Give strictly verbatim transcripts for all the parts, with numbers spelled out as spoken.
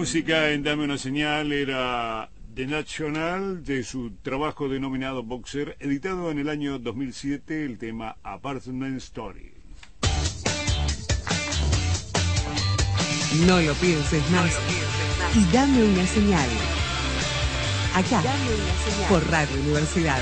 música en Dame una señal era The National, de su trabajo denominado Boxer, editado en el año dos mil siete, el tema Apartment Story. No lo pienses más y dame una señal. Acá, una señal. Por Radio Universidad.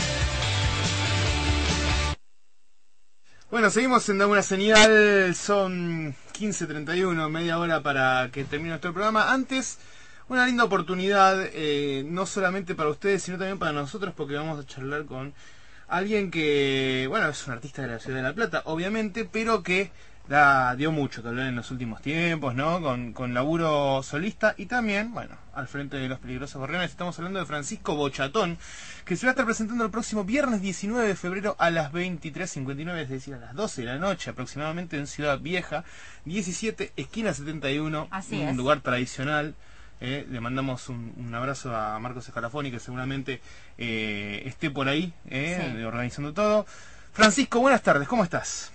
Bueno, seguimos en Dame una señal, son quince treinta y uno, media hora para que termine nuestro programa. Antes, una linda oportunidad, eh, no solamente para ustedes, sino también para nosotros, porque vamos a charlar con alguien que, bueno, es un artista de la ciudad de La Plata, obviamente, pero que da, dio mucho que hablar en los últimos tiempos, ¿no? Con, con laburo solista y también, bueno, al frente de Los Peligrosos Gorriones. Estamos hablando de Francisco Bochatón, que se va a estar presentando el próximo viernes diecinueve de febrero a las veintitrés cincuenta y nueve, es decir, a las doce de la noche aproximadamente, en Ciudad Vieja, diecisiete, esquina setenta y uno, Así un es. lugar tradicional. Eh, le mandamos un, un abrazo a Marcos Escalafoni, que seguramente eh, esté por ahí eh, Sí. organizando todo. Francisco, buenas tardes, ¿cómo estás?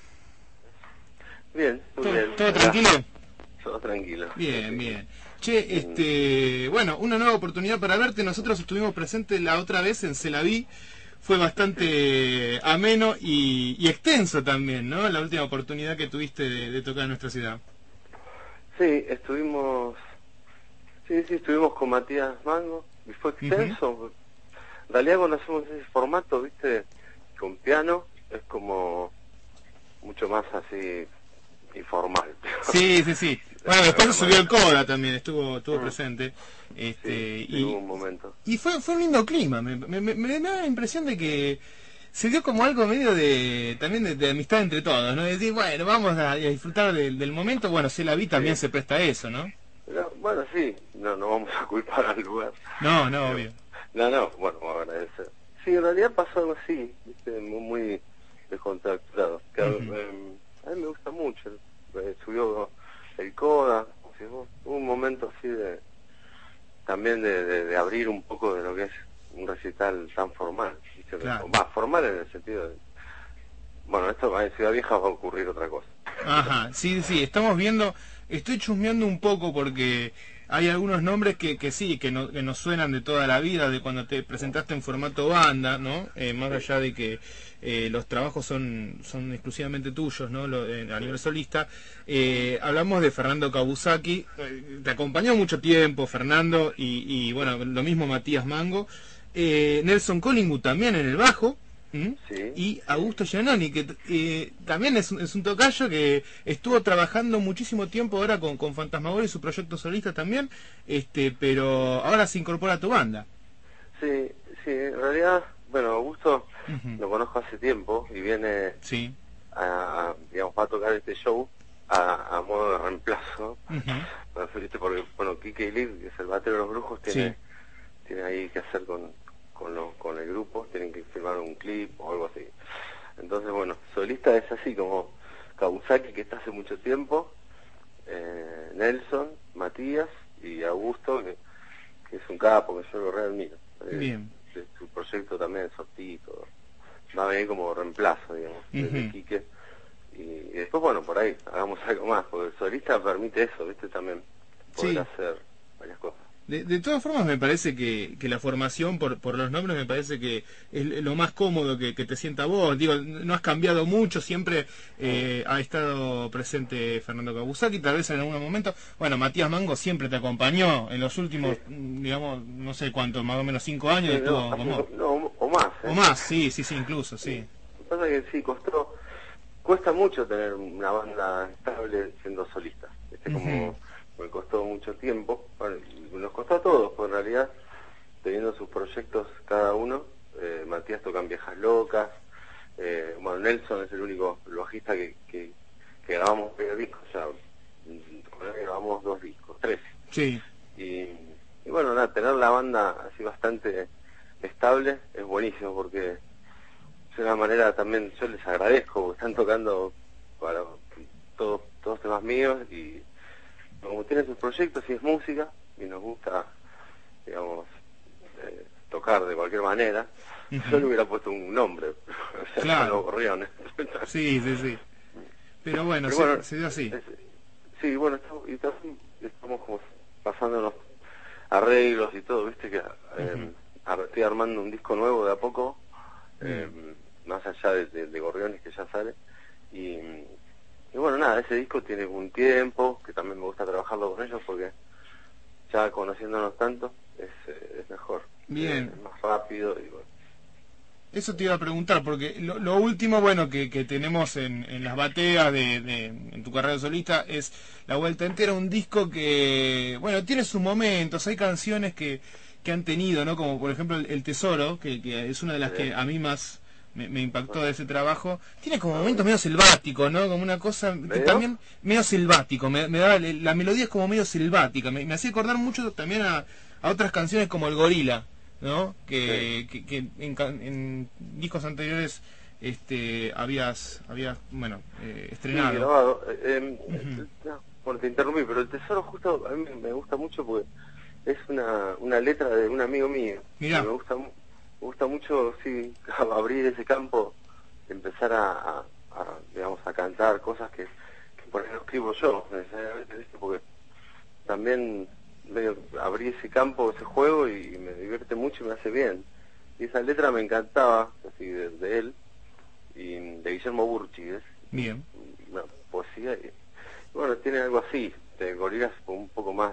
Bien, muy ¿Todo, bien. todo tranquilo? Todo tranquilo. Bien, bien. Che, este, bueno, una nueva oportunidad para verte. Nosotros estuvimos presentes la otra vez en Celaví. Fue bastante ameno y, y extenso también, ¿no? La última oportunidad que tuviste de, de tocar en nuestra ciudad. Sí, estuvimos... Sí, sí, estuvimos con Matías Mango y fue extenso. Uh-huh. En realidad cuando hacemos ese formato, viste, con piano, es como mucho más así informal. Sí, sí, sí. Bueno, después se subió el Coda también, estuvo estuvo uh-huh. presente. Este, sí, y, hubo un momento. Y fue fue un lindo clima. Me, me, me, me da la impresión de que se dio como algo medio de también de, de amistad entre todos, ¿no? De decir, bueno, vamos a, a disfrutar del, del momento. Bueno, Celaví también sí. se presta a eso, ¿no? Pero, bueno, sí, no, no vamos a culpar al lugar. No, no, obvio. No, no, bueno, vamos a agradecer. Sí, en realidad pasó algo así, ¿viste? Muy, muy descontracturado. Que, uh-huh. eh, a mí me gusta mucho. Eh, subió el Coda, ¿sí? Hubo un momento así de también de, de, de abrir un poco de lo que es un recital tan formal. ¿Viste? Claro. Va, formal en el sentido de... Bueno, esto en Ciudad Vieja va a ocurrir otra cosa. Ajá, sí, sí, estamos viendo... Estoy chusmeando un poco porque hay algunos nombres que, que sí, que, no, que nos suenan de toda la vida, de cuando te presentaste en formato banda, ¿no? Eh, más allá de que eh, los trabajos son son exclusivamente tuyos, ¿no? Lo, eh, a nivel solista. Eh, hablamos de Fernando Kabusaki, eh, te acompañó mucho tiempo Fernando y, y bueno, lo mismo Matías Mango. Eh, Nelson Collingwood también en el bajo. ¿Mm? Sí, y Augusto Giannoni, que eh, también es un, es un tocayo que estuvo trabajando muchísimo tiempo ahora con, con Fantasmagoria y su proyecto solista también, este pero ahora se incorpora a tu banda. Sí, sí, en realidad, bueno, Augusto Uh-huh. lo conozco hace tiempo y viene Sí. a, digamos, va a tocar este show a, a modo de reemplazo. Uh-huh. Bueno, ¿viste? Porque, bueno, Quique Ilir, que es el batero de Los Brujos, tiene, Sí. tiene ahí que hacer con... Con, lo, con el grupo, tienen que filmar un clip o algo así. Entonces, bueno, solista es así como Kabusaki, que está hace mucho tiempo, eh, Nelson, Matías y Augusto, que, que es un capo, que yo lo realmente eh, Bien. de su proyecto también es Sortito, va a venir como reemplazo, digamos, Uh-huh. de Quique. Y, y después, bueno, por ahí, hagamos algo más, porque el solista permite eso, ¿viste? También poder Sí. hacer varias cosas. De, de todas formas me parece que, que la formación por, por los nombres me parece que es lo más cómodo que, que te sienta vos. Digo, no has cambiado mucho, siempre eh, ha estado presente Fernando Kabusaki, tal vez en algún momento. Bueno, Matías Mango siempre te acompañó en los últimos, Sí. digamos, no sé cuánto, más o menos cinco años Sí, estuvo no, con vos. no, o más. ¿eh? O más, sí, sí, sí, incluso, sí. Lo que pasa es que sí, costó, cuesta mucho tener una banda estable siendo solista. Este, como Uh-huh. me costó mucho tiempo, bueno, nos costó a todos, pues en realidad, teniendo sus proyectos cada uno, eh, Matías toca en Viejas Locas, eh, bueno, Nelson es el único bajista que, que, que grabamos varios discos, ya, con él grabamos dos discos, tres. Sí. Y, y bueno, nada, tener la banda así bastante estable es buenísimo porque de una manera también yo les agradezco, porque están tocando para todos todos temas míos y como tienen sus proyectos y es música y nos gusta, digamos, eh, tocar de cualquier manera, uh-huh. yo le hubiera puesto un nombre, o sea, claro. Los Gorriones. Sí, sí, sí. Pero bueno, Pero se, bueno se dio así. es, sí, bueno, estamos, y estamos como pasando trabajando en los arreglos y todo, viste que eh, uh-huh. estoy armando un disco nuevo de a poco, eh, uh-huh. más allá de, de, de Gorriones, que ya sale, y, y bueno, nada, ese disco tiene un tiempo, que también me gusta trabajarlo con ellos, porque ya conociéndonos tanto, es, eh, es mejor. Bien. Es más rápido y bueno. Eso te iba a preguntar, porque lo, lo último, bueno, que, que tenemos en, en las bateas de, de en tu carrera solista es La Vuelta Entera, un disco que, bueno, tiene sus momentos, hay canciones que, que han tenido, ¿no? Como por ejemplo El, el Tesoro, que, que es una de las que a mí más me, me impactó de ese trabajo. Tiene como momentos medio selváticos, ¿no? Como una cosa que también medio selvático, me, me da, la melodía es como medio selvática, me, me hacía acordar mucho también a, a otras canciones como El Gorila, ¿no? Que, sí. que, que en, en discos anteriores este habías habías bueno eh, estrenado. Sí, grabado. Eh, uh-huh. No, bueno, te interrumpí, pero El Tesoro justo a mí me gusta mucho porque es una una letra de un amigo mío. Mirá. Me gusta me gusta mucho, sí, abrir ese campo, empezar a, a, a digamos a cantar cosas que, que por ahí no escribo yo necesariamente, ¿viste? Porque también medio abrí ese campo, ese juego, y me divierte mucho y me hace bien. Y esa letra me encantaba, así de, de él, y de Guillermo Burchi, ¿ves? Bien. Una poesía, y, y bueno, tiene algo así, de Gorilas un poco más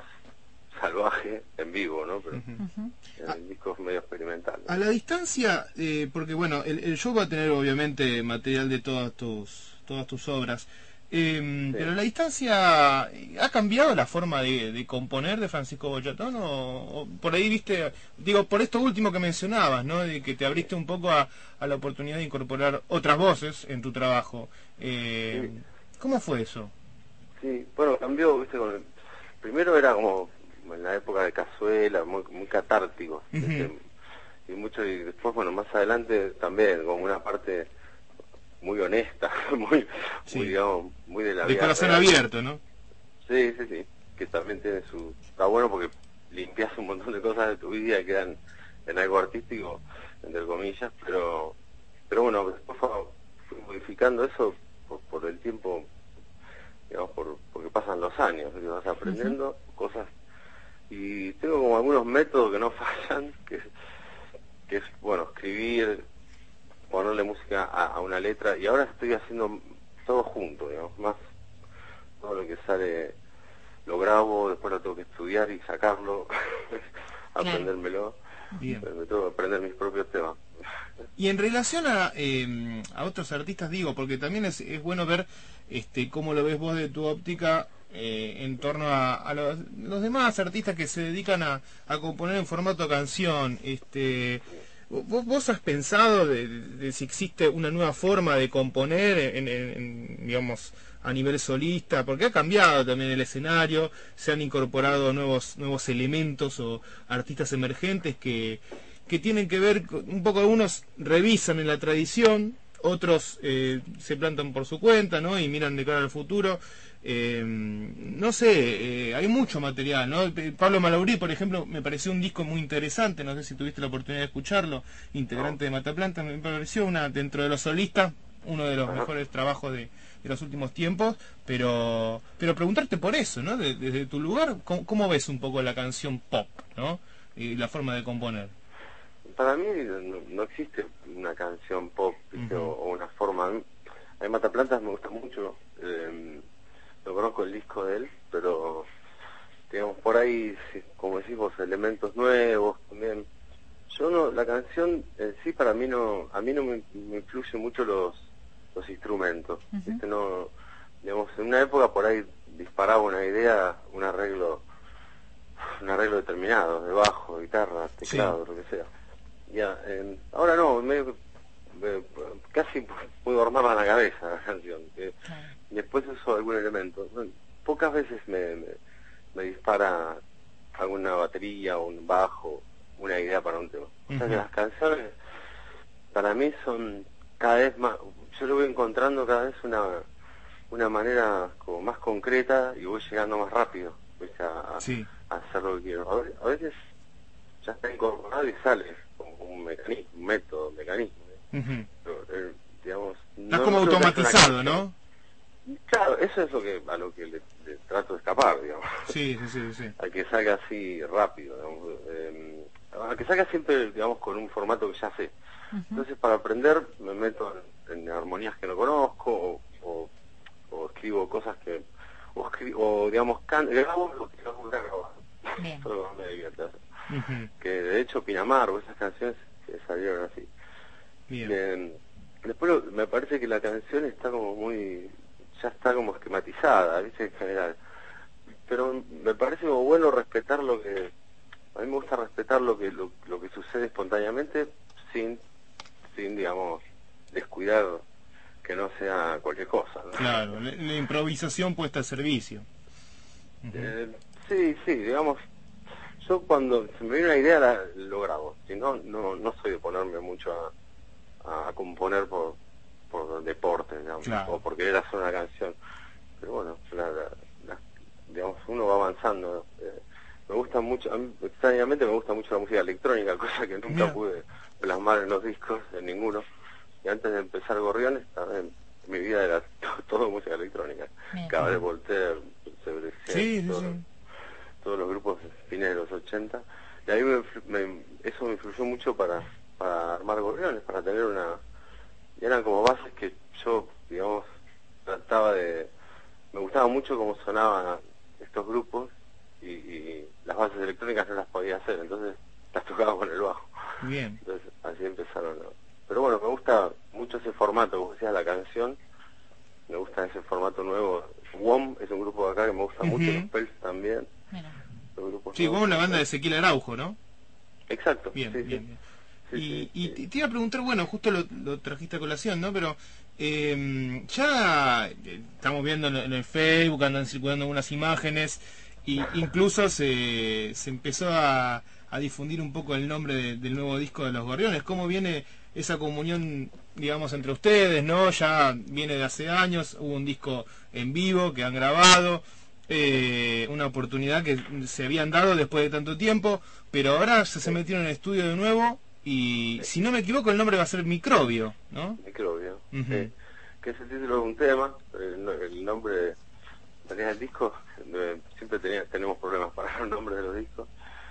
salvaje en vivo, ¿no? Pero uh-huh. en el disco es medio experimental, ¿no? A la distancia, eh, porque bueno, el, el show va a tener obviamente material de todas tus todas tus obras. Eh, sí. Pero la distancia, ¿ha cambiado la forma de, de componer de Francisco Boyatón? O, o por ahí, viste, digo, por esto último que mencionabas, ¿no? De que te abriste un poco a, a la oportunidad de incorporar otras voces en tu trabajo. Eh, sí. ¿Cómo fue eso? Sí, bueno, cambió, viste, con el, primero era como en la época de Cazuela, muy, muy catártico, ¿viste? Uh-huh. Y mucho, y después, bueno, más adelante también, como una parte muy honesta, muy, sí. muy, digamos, muy de la de vida corazón real. abierto, ¿no? Sí, sí, sí, que también tiene su... Está bueno porque limpias un montón de cosas de tu vida y quedan en algo artístico, entre comillas, pero pero bueno, después fui modificando eso por, por el tiempo, digamos, por porque pasan los años, y vas aprendiendo uh-huh. cosas, y tengo como algunos métodos que no fallan, que, que es, bueno, escribir, ponerle música a, a una letra, y ahora estoy haciendo todo junto, digamos, más todo lo que sale lo grabo, después lo tengo que estudiar y sacarlo, aprendérmelo. Bien. Me tengo que aprender mis propios temas. Y en relación a, eh, a otros artistas, digo, porque también es, es bueno ver este cómo lo ves vos de tu óptica eh, en torno a, a los, los demás artistas que se dedican a, a componer en formato canción. Este, ¿vos, vos has pensado de, de, de si existe una nueva forma de componer en, en, en, digamos, a nivel solista? Porque ha cambiado también el escenario, se han incorporado nuevos nuevos elementos o artistas emergentes que que tienen que ver, un poco algunos revisan en la tradición, otros eh, se plantan por su cuenta, ¿no? Y miran de cara al futuro. Eh, no sé, eh, hay mucho material, ¿no? Pablo Malaurí, por ejemplo, me pareció un disco muy interesante, no sé si tuviste la oportunidad de escucharlo, integrante de Mataplanta, me pareció una, dentro de los solistas, uno de los mejores trabajos de, de los últimos tiempos, pero pero preguntarte por eso, ¿no? Desde, desde tu lugar, ¿cómo, ¿cómo ves un poco la canción pop, ¿no? Y la forma de componer. Para mí no, no existe una canción pop, uh-huh. o, o una forma. A mí Mataplantas me gusta mucho, eh, lo conozco el disco de él, pero digamos por ahí, como decís vos, elementos nuevos también. Yo no, la canción en sí para mí no, a mí no me, me influyen mucho los los instrumentos, uh-huh. ¿viste? No, digamos, en una época por ahí disparaba una idea, un arreglo, un arreglo determinado, de bajo, guitarra, teclado, sí. lo que sea. Ya, eh, ahora no, medio, eh, casi puedo armarla en la cabeza la canción. Eh, y después uso algún elemento. Pocas veces me, me, me dispara alguna batería o un bajo, una idea para un tema. Uh-huh. O sea que las canciones para mí son cada vez más, yo lo voy encontrando cada vez una una manera como más concreta y voy llegando más rápido, ¿viste? A, sí. a hacer lo que quiero. A, ver, a veces ya está incorporado y sale como un mecanismo, un método, un mecanismo. ¿eh? Uh-huh. Pero, eh, digamos, está no, como no automatizado, ¿no? Claro, eso es lo que a lo que le, le trato de escapar, digamos. Sí, sí, sí, sí. A que salga así rápido, digamos. Eh, a que salga siempre, digamos, con un formato que ya sé. Uh-huh. Entonces, para aprender, me meto en, en armonías que no conozco, o, o, o escribo cosas que... O, escribo, o digamos, can, grabo lo que no voy a grabar. Eso me divierte hacer. Uh-huh. Que de hecho, Pinamar, o esas canciones que salieron así. Bien. Eh, después me parece que la canción está como muy... ya está como esquematizada, ¿viste? En general. Pero me parece como bueno respetar lo que... A mí me gusta respetar lo que lo, lo que sucede espontáneamente sin, sin, digamos, descuidar que no sea cualquier cosa, ¿no? Claro, la, la improvisación puesta al servicio. Uh-huh. Eh, sí, sí, digamos... Yo cuando se me viene una idea la, lo grabo. Si no, no, no soy de ponerme mucho a, a componer por... por deporte, digamos, claro. O porque querer hacer una canción. Pero bueno, la, la, la, digamos, uno va avanzando. Eh, me gusta mucho, a mí, extrañamente me gusta mucho la música electrónica, cosa que nunca Mira. pude plasmar en los discos, en ninguno. Y antes de empezar Gorriones, también, mi vida era todo, todo música electrónica. Cabaret Voltaire, Sebrecier, sí, sí, todos, sí. todos los grupos fines de los ochenta. Y ahí me, me, eso me influyó mucho para, para armar Gorriones, para tener una... Y eran como bases que yo, digamos, trataba de... Me gustaba mucho cómo sonaban estos grupos y, y las bases electrónicas no las podía hacer, entonces las tocaba con el bajo. Bien. Entonces así empezaron, ¿no? Pero bueno, me gusta mucho ese formato, como decías, la canción. Me gusta ese formato nuevo. W O M es un grupo de acá que me gusta uh-huh. mucho, los Pels también. Mira. Sí, W O M la banda de Ezequiel Araujo, ¿no? Exacto. Bien, sí, bien, sí. bien. Sí, y, sí, y sí. te iba a preguntar, bueno, justo lo, lo trajiste a colación, ¿no? Pero eh, ya eh, estamos viendo en el Facebook, andan circulando algunas imágenes, y incluso se, se empezó a, a difundir un poco el nombre de, del nuevo disco de Los Gorriones. ¿Cómo viene esa comunión, digamos, entre ustedes, no? Ya viene de hace años, hubo un disco en vivo que han grabado. Eh, una oportunidad que se habían dado después de tanto tiempo, pero ahora se, se metieron en el estudio de nuevo y, si no me equivoco, el nombre va a ser Microbio, ¿no? Microbio, uh-huh. sí. Que es el título de un tema, el, el nombre del disco, siempre tenía, tenemos problemas para los nombres de los discos,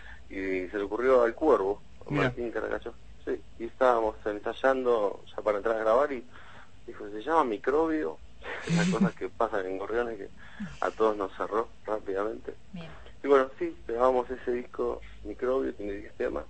y se le ocurrió al Cuervo, a Martín Caracacho, sí, y estábamos ensayando ya para entrar a grabar y dijo, se llama Microbio. Las cosas que pasan en Gorriones que a todos nos cerró rápidamente. Bien. Y bueno, sí, grabamos ese disco Microbio, tiene diez temas.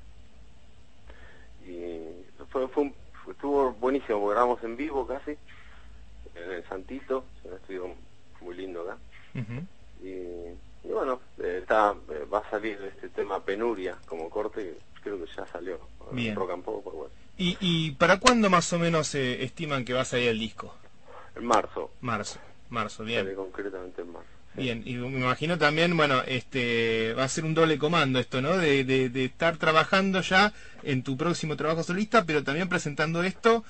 Y fue, fue un, fue, estuvo buenísimo, porque grabamos en vivo casi, en el Santito, un estudio muy lindo acá. Uh-huh. y, y bueno, eh, está, eh, va a salir este tema Penuria como corte, y creo que ya salió. Bien. Rock and Pop, pues bueno. ¿Y, ¿Y para cuándo más o menos eh, estiman que va a salir el disco? En marzo. Marzo, marzo, bien. Sale concretamente en marzo. Sí. Bien, y me imagino también, bueno, este va a ser un doble comando esto, ¿no? De, de, de estar trabajando ya en tu próximo trabajo solista, pero también presentando esto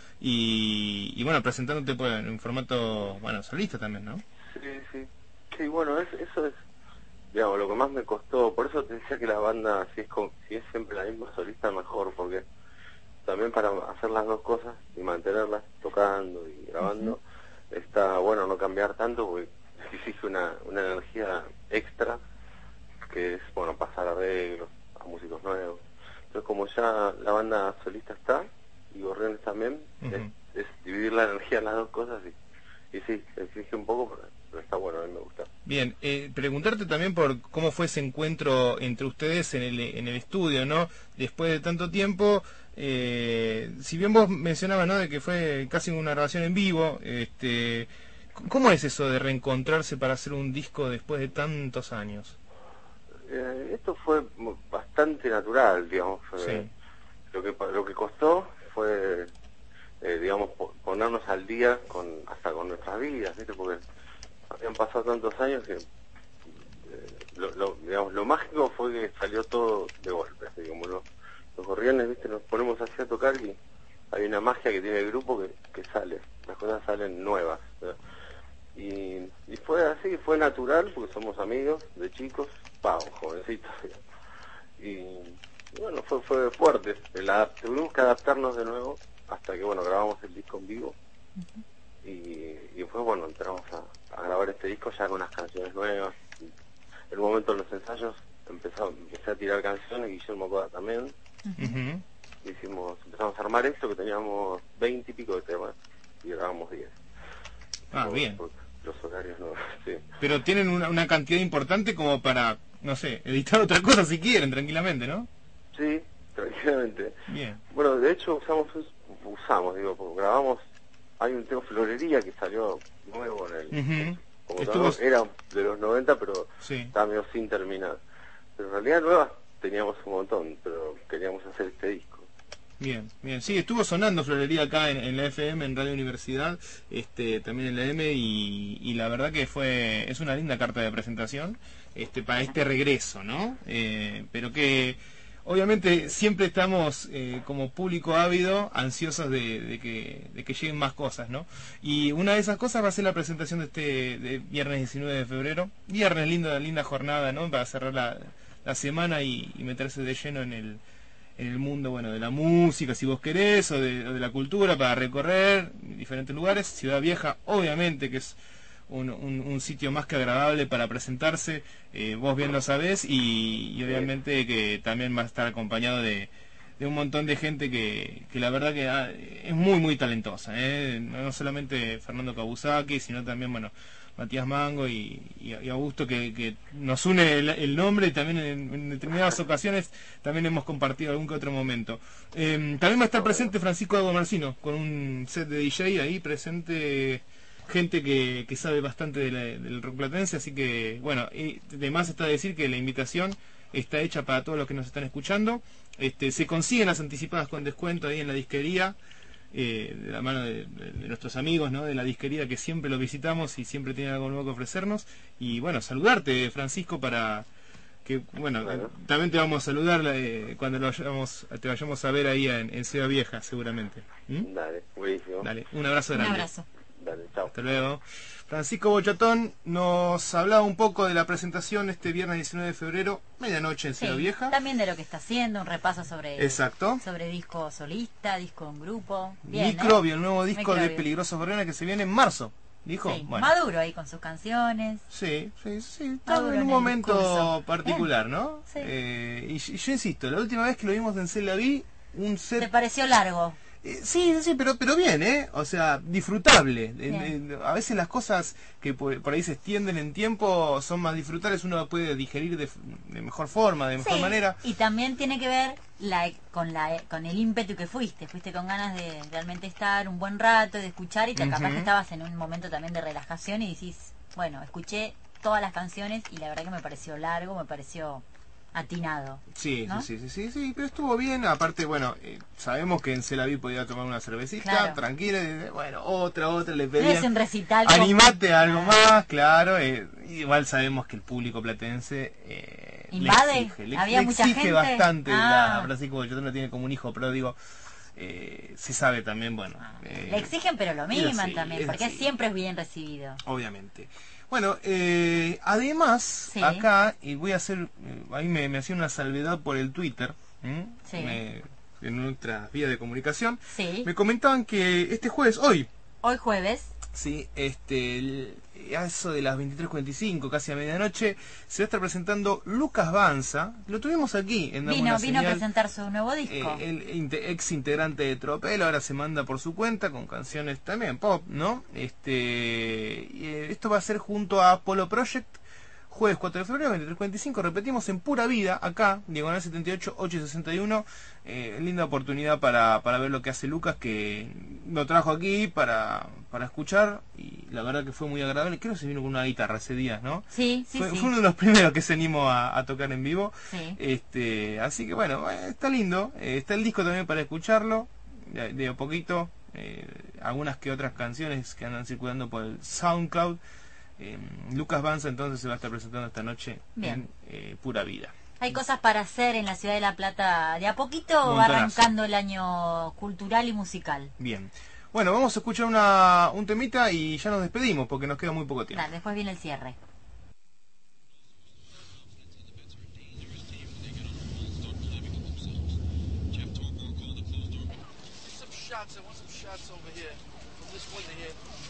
y, y bueno, presentándote pues, en un formato, bueno, solista también, ¿no? Sí, sí. Sí, bueno, es, eso es, digamos, lo que más me costó. Por eso te decía que la banda, si es, con, si es siempre la misma solista, mejor, porque también para hacer las dos cosas y mantenerlas tocando y grabando, uh-huh. está bueno no cambiar tanto, porque exige una, una energía extra, que es, bueno, pasar arreglos a músicos nuevos. Entonces, como ya la banda solista está, y Gorriones también, uh-huh. es, es dividir la energía en las dos cosas, y, y sí, exige un poco, pero, pero está bueno, a mí me gusta. Bien, eh, preguntarte también por cómo fue ese encuentro entre ustedes en el, en el estudio, ¿no? Después de tanto tiempo, eh, si bien vos mencionabas, ¿no?, de que fue casi una grabación en vivo, este... ¿cómo es eso de reencontrarse para hacer un disco después de tantos años? Eh, esto fue bastante natural, digamos. Sí. Eh, lo que lo que costó fue, eh, digamos, ponernos al día con hasta con nuestras vidas, ¿viste? Porque habían pasado tantos años que, eh, lo, lo, digamos, lo mágico fue que salió todo de golpe, así como los, los Gorriones, ¿viste? Nos ponemos así a tocar y hay una magia que tiene el grupo que, que sale, las cosas salen nuevas, ¿verdad? Y, y fue así, fue natural, porque somos amigos de chicos, pa, jovencitos. Y, y bueno, fue fue fuerte. El adapt- tuvimos que adaptarnos de nuevo hasta que, bueno, grabamos el disco en vivo. Uh-huh. Y, y después, bueno, entramos a, a grabar este disco ya con unas canciones nuevas. En un momento en los ensayos empezó, empecé a tirar canciones, Guillermo Coda también. Uh-huh. Hicimos, empezamos a armar esto, que teníamos veinte y pico de temas, y grabamos diez. Ah, por, bien. Por los horarios no, sí. Pero tienen una, una cantidad importante como para, no sé, editar otra cosa si quieren, tranquilamente, ¿no? Sí, tranquilamente. Bien. Bueno, de hecho usamos, usamos, digo, porque grabamos, hay un tema Florería que salió nuevo en el... Uh-huh. Como Estuvo... todo, era de los noventa, pero sí. estaba medio sin terminar. Pero en realidad nuevas teníamos un montón, pero queríamos hacer este disco. Bien, bien. Sí, estuvo sonando Florería acá en, en la F M, en Radio Universidad, este, también en la M, y, y la verdad que fue es una linda carta de presentación este para este regreso, ¿no? Eh, pero que obviamente siempre estamos eh, como público ávido, ansiosos de, de que de que lleguen más cosas, ¿no? Y una de esas cosas va a ser la presentación de este de viernes diecinueve de febrero, viernes linda linda jornada, ¿no? Para cerrar la, la semana y, y meterse de lleno en el en el mundo, bueno, de la música, si vos querés, o de, o de la cultura, para recorrer diferentes lugares. Ciudad Vieja, obviamente, que es un, un, un sitio más que agradable para presentarse, eh, vos bien lo sabés, y, y obviamente que también va a estar acompañado de, de un montón de gente que, que la verdad que ah, es muy, muy talentosa, ¿eh? No solamente Fernando Kabusaki, sino también, bueno, Matías Mango y, y, y Augusto, que, que nos une el, el nombre, y también en, en determinadas ocasiones también hemos compartido algún que otro momento. Eh, también va a estar presente Francisco Agua Marcino, con un set de D J ahí presente, gente que, que sabe bastante de la, del rock platense, así que, bueno, y además está decir que la invitación está hecha para todos los que nos están escuchando. Este, se consiguen las anticipadas con descuento ahí en la disquería, Eh, de la mano de, de, de nuestros amigos, ¿no? De la disquería, que siempre lo visitamos y siempre tienen algo nuevo que ofrecernos. Y bueno, saludarte, Francisco, para que, bueno, Bueno. eh, también te vamos a saludar eh, cuando lo vayamos, te vayamos a ver ahí en, en Ciudad Vieja, seguramente. ¿Mm? Dale, buenísimo. Dale, un abrazo Un grande. abrazo. Dale, chao. Hasta luego. Francisco Bochatón nos hablaba un poco de la presentación este viernes diecinueve de febrero, medianoche en Ciudad Sí, Vieja. también de lo que está haciendo, un repaso sobre Exacto. sobre disco solista, disco en grupo. Bien, Microbio, ¿eh? el nuevo disco de Microbio. Peligrosos Borrena, que se viene en marzo. Dijo, Sí, bueno. Maduro ahí con sus canciones. Sí, sí, sí, está Maduro en un en el momento discurso. particular, ¿no? Sí. Eh, y, y yo insisto, la última vez que lo vimos en Cel la vi, un set... ¿Te pareció largo? Eh, sí, sí, pero pero bien, ¿eh? O sea, disfrutable. Eh, Bien. eh, a veces las cosas que por, por ahí se extienden en tiempo son más disfrutables, uno puede digerir de, de mejor forma, de mejor Sí, manera. y también tiene que ver la, con la con el ímpetu que fuiste. Fuiste con ganas de realmente estar un buen rato, de escuchar, y te, capaz Ujú. que estabas en un momento también de relajación y decís, bueno, escuché todas las canciones y la verdad que me pareció largo, me pareció atinado. Sí, ¿no? sí, sí, sí, sí, pero estuvo bien. Aparte, bueno, eh, sabemos que en Celaví podía tomar una cervecita, Claro. tranquila, y, bueno, otra, otra, le No pedían... es un recital. como- Animate a algo Ah, más, claro. Eh, igual sabemos que el público platense eh, ¿Invade? le exige, le, ¿Había le mucha exige gente? bastante. Ah. La Francisco Bochatón lo tiene como un hijo pródigo. Eh, se sabe también, bueno. Ah, eh, Le exigen, pero lo es miman así, también, es porque así. siempre es bien recibido. Obviamente. Bueno, eh, además, Sí. acá, y voy a hacer, eh, ahí me, me hacía una salvedad por el Twitter, ¿m? Sí. Me- en nuestra vía de comunicación, Sí. me comentaban que este jueves, hoy, Hoy jueves, sí, este, el- a eso de las veintitrés cuarenta y cinco, casi a medianoche, se va a estar presentando Lucas Banza. Lo tuvimos aquí en Dame vino una vino a Señal. presentar su nuevo disco. Eh, el inte- ex integrante de Tropel, ahora se manda por su cuenta con canciones también pop, ¿no? Este, y, eh, esto va a ser junto a Apollo Project, jueves cuatro de febrero, veintitrés cuarenta y cinco, repetimos, en Pura Vida, acá, diagonal setenta y ocho, ocho sesenta y uno. Eh, linda oportunidad para, para ver lo que hace Lucas, que lo trajo aquí para, para escuchar, y la verdad que fue muy agradable. Creo que se vino con una guitarra hace días, ¿no? Sí, sí, fue, sí. fue uno de los primeros que se animó a, a tocar en vivo. Sí. Este, así que bueno, eh, está lindo. Eh, está el disco también para escucharlo, de, de a poquito. Eh, algunas que otras canciones que andan circulando por el SoundCloud. Eh, Lucas Banza entonces se va a estar presentando esta noche Bien. en eh, Pura Vida. Hay cosas para hacer en la ciudad de La Plata. De a poquito va Montonazo. arrancando el año cultural y musical. Bien. Bueno, vamos a escuchar una, un temita y ya nos despedimos porque nos queda muy poco tiempo. Dale, después viene el cierre. Some shots, I want some shots over here from this window here.